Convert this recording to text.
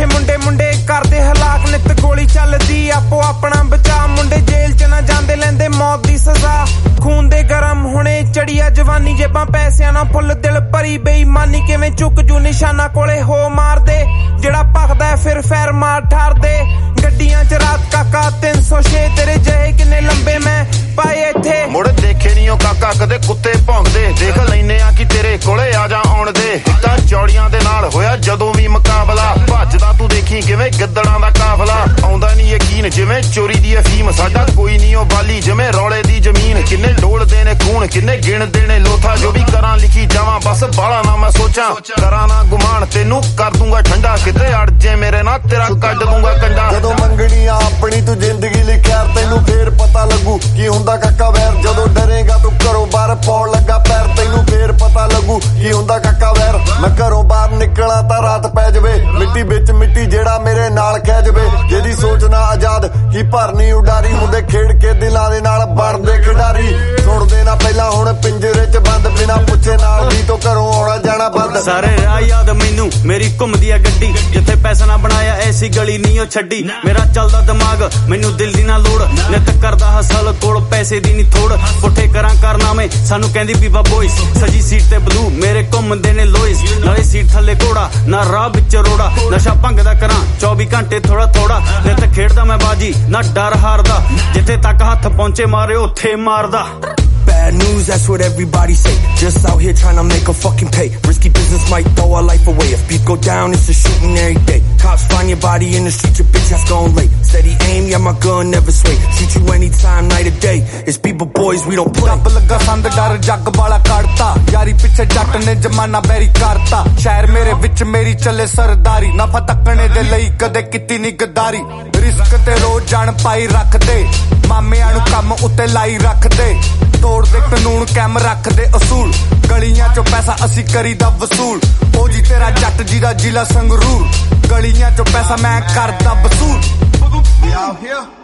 ਮੁੰਡੇ ਮੁੰਡੇ ਕਰਦੇ ਹਲਾਕ ਨਿੱਤ ਗੋਲੀ ਚੱਲਦੀ ਆਪੋ ਆਪਣਾ ਬਚਾ ਮੁੰਡੇ ਜੇਲ੍ਹ ਚ ਨਾ ਜਾਂਦੇ ਲੈਂਦੇ ਮੌਤ ਦੀ ਸਜ਼ਾ ਖੂਨ ਦੇ ਗਰਮ ਹੁਣੇ ਚੜੀਆ ਜਵਾਨੀ ਜੇਬਾਂ ਪੈਸਿਆਂ ਨਾਲ ਫੁੱਲ ਦਿਲ ਭਰੀ ਬੇਈਮਾਨੀ ਕਿਵੇਂ ਚੁੱਕ ਜੂ ਨਿਸ਼ਾਨਾ ਕੋਲੇ ਹੋ ਮਾਰਦੇ ਜਿਹੜਾ ਭਖਦਾ ਫਿਰ ਫੈਰ ਮਾਰ ਠਾਰਦੇ ਗੱਡੀਆਂ ਚ ਰਾਤ ਕਾਕਾ 306 ਤੇਰੇ ਜਿਹੇ ਕਿੰਨੇ ਲੰਬੇ ਮੈਂ ਪਾਏ ਇੱਥੇ ਮੁੜ ਦੇਖੇ ਨੀ ਉਹ ਕਾਕਾ ਕਦੇ ਕੁੱਤੇ ਭੌਂਕਦੇ ਦੇਖ ਲੈਨੇ ਆ ਕਿ ਤੇਰੇ ਕੋਲੇ ਆ ਜਾ ਆਉਣ ਦੇ ਤਾਂ ਚੌੜੀਆਂ ਦੇ ਨਾਲ ਹੋਇਆ ਜਦੋਂ ਵੀ ਮੁਕਾਬਲਾ ਭੱਜਦਾ ਤੂੰ ਦੇਖੀ ਕਿਵੇਂ ਗਿੱਦੜਾਂ ਦਾ ਕਾਫਲਾ ਆਉਂਦਾ ਨੀ ਯਕੀਨ ਜਿਵੇਂ ਚੋਰੀ ਦੀ ਅਫੀਮ ਸਾਡਾ ਕੋਈ ਨੀ ਉਹ ਬਾਲੀ ਜਿਵੇਂ ਰੌਲੇ ਦੀ ਜ਼ਮੀਨ ਕਿੰਨੇ ਡੋਲਦੇ ਨੇ ਖੂਨ ਕਿੰਨੇ ਗਿਣਦੇ ਨੇ ਲੋਥਾ ਜੋ ਵੀ ਕਰਾਂ ਲਿਖੀ ਜਾਵਾਂ ਬਸ ਬਾਲਾ ਨਾ ਮੈਂ ਸੋਚਾਂ ਕਰਾਂ ਨਾ ਗੁਮਾਨ ਤੈਨੂੰ ਕਰ ਦੂੰਗਾ ਠੰਡਾ ਕਿਤੇ ਅੜ ਜੇ ਮੇਰੇ ਨਾਲ ਤੇਰਾ ਕੱਢ ਦੂੰਗਾ ਕੰਡਾ ਜਦੋਂ ਮੰਗਣੀ ਆ ਆਪਣੀ ਤੂੰ ਜ਼ਿੰਦਗੀ ਲਈ ਖੈਰ ਤੈਨੂੰ ਫੇਰ ਪਤਾ ਲੱਗੂ ਕੀ ਹੁੰਦਾ ਕਾਕਾ ਵੈਰ ਜਦੋਂ ਡਰੇਗਾ ਤੂੰ ਘਰੋਂ ਬਾਹਰ ਪਾਉਣ ਲੱਗਾ ਪੈਰ ਤੈਨੂੰ ਫੇਰ ਪਤਾ ਲੱਗੂ ਕੀ ਹੁੰਦਾ ਕਾਕਾ ਵੈਰ ਮੈਂ ਘਰੋਂ ਬਾਹਰ ਨਿਕਲਾਂ ਤਾਂ ਰਾਤ ਪੈ ਜਾਵੇ ਮਿੱਟੀ ਵਿੱਚ ਮਿੱਟੀ ਜਿਹੜਾ ਮੇਰੇ ਨਾਲ ਖਹਿ ਜਾਵੇ ਜਿਹਦੀ ਸੋਚ ਨਾ ਆਜ਼ਾਦ ਕੀ ਭਰਨੀ ਉਡਾਰੀ ਹੁੰਦੇ ਖੇਡ ਕੇ ਦਿਲਾਂ ਦੇ ਨਾਲ ਬਣਦੇ ਖਿਡਾਰੀ ਸੁਣਦੇ ਨਾ ਪਹਿਲਾਂ ਹੁਣ ਪਿੰਜਰੇ 'ਚ ਬੰਦ ਬਿਨਾ ਪੁੱਛੇ ਨਾਲ ਵੀ ਤੋਂ ਘਰੋਂ ਆਉਣਾ ਜਾਣਾ ਬੰਦ ਸਾਰੇ ਰਾਹ ਯਾਦ ਮੈਨੂੰ ਮੇਰੀ ਘੁੰਮਦੀ ਆ ਗੱਡੀ ਜਿੱਥੇ ਪੈਸਾ ਨਾ ਬਣਾਇਆ ਐਸੀ ਗਲੀ ਨਹੀਂ ਉਹ ਛੱਡੀ ਮੇਰਾ ਚੱਲਦਾ ਦਿਮਾਗ ਮੈਨੂੰ ਦਿਲ ਦੀ ਨਾ ਲੋੜ ਨਿੱਤ ਕਰਦਾ ਹਸਲ ਕੋਲ ਪੈਸੇ ਦੀ ਨਹੀਂ ਥੋੜ ਪੁੱਠੇ ਕਰਾਂ ਕਾਰਨਾਮੇ ਸਾਨੂੰ ਕਹਿੰਦੀ ਬੀਬਾ ਬੋਇਸ ਸਜੀ ਸੀਟ ਤੇ ਬਲੂ ਮੇਰੇ ਘੁੰਮਦੇ ਨੇ ਲੋਇਸ ਨਾਲੇ ਸੀਟ ਥੱਲੇ ਘੋੜਾ ਨਾ ਰਾਹ ਵਿੱਚ ਰੋੜਾ ਨਸ਼ਾ ਭੰਗਦਾ ਕਰਾਂ 24 ਘੰਟੇ ਥੋੜਾ ਥੋੜਾ ਨਿੱਤ ਖੇਡਦਾ ਮੈਂ ਬਾਜੀ ਨਾ ਡਰ ਹਾਰਦਾ ਜਿੱਥੇ ਤੱਕ ਹੱਥ ਪਹੁੰਚੇ ਮਾਰੇ ਉੱਥੇ ਮਾਰਦਾ Bad news, that's what everybody say. Just out here trying to make a fucking pay. Risky business might throw our life away. If beef go down, it's a shooting every day. Cops find your body in the street, your bitch ass gone late. Steady aim, yeah, my gun never sway. Shoot you anytime, night or day. It's people boys, we don't play. ਰੱਬ ਲੱਗਾ ਸੰਦ ਡਰ ਜੱਗ ਵਾਲਾ ਕੱਢਤਾ ਯਾਰੀ ਪਿੱਛੇ ਜੱਟ ਨੇ ਜਮਾਨਾ ਬੈਰੀ ਕਰਤਾ ਸ਼ਹਿਰ ਮੇਰੇ ਵਿੱਚ ਮੇਰੀ ਚੱਲੇ ਸਰਦਾਰੀ ਨਫਾ ਤੱਕਣੇ ਦੇ ਲਈ ਕਦੇ ਕੀਤੀ ਨੀ ਗਦਾਰੀ ਰਿਸਕ ਤੇ ਰੋਜ਼ ਜਾਣ ਪਾਈ ਰੱਖਦੇ ਮਾਮਿਆਂ ਨੂੰ ਕੰਮ ਉੱਤੇ ਲਾਈ ਰੱਖਦੇ ਤੋੜਦੇ ਕਾਨੂੰਨ ਕੈਮ ਰੱਖਦੇ ਅਸੂਲ ਗਲੀਆਂ ਚੋਂ ਪੈਸਾ ਅਸੀਂ ਕਰੀਦਾ ਵਸੂਲ ਉਹ ਜੀ ਤੇਰਾ ਜੱਟ ਜੀ ਦਾ ਜ਼ਿਲ੍ਹਾ ਸੰਗਰੂਰ ਗਲੀਆਂ ਚੋਂ ਪੈਸਾ ਮੈਂ ਕਰਦਾ ਵਸੂਲ